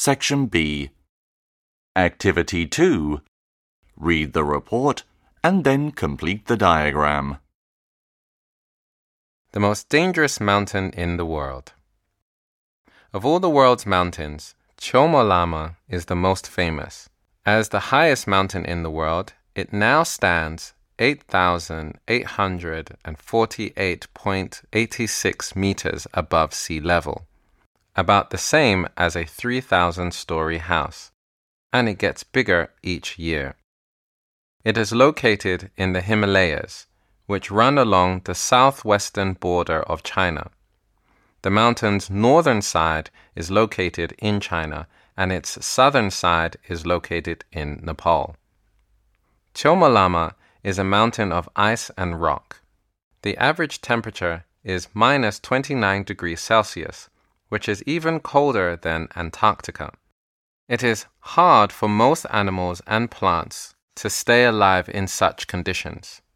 Section B. Activity 2. Read the report and then complete the diagram. The most dangerous mountain in the world. Of all the world's mountains, Chomolungma is the most famous. As the highest mountain in the world, it now stands 8,848.86 meters above sea level, about the same as a 3,000-story house, and it gets bigger each year. It is located in the Himalayas, which run along the southwestern border of China. The mountain's northern side is located in China, and its southern side is located in Nepal. Chomolungma is a mountain of ice and rock. The average temperature is minus 29 degrees Celsius, which is even colder than Antarctica. It is hard for most animals and plants to stay alive in such conditions.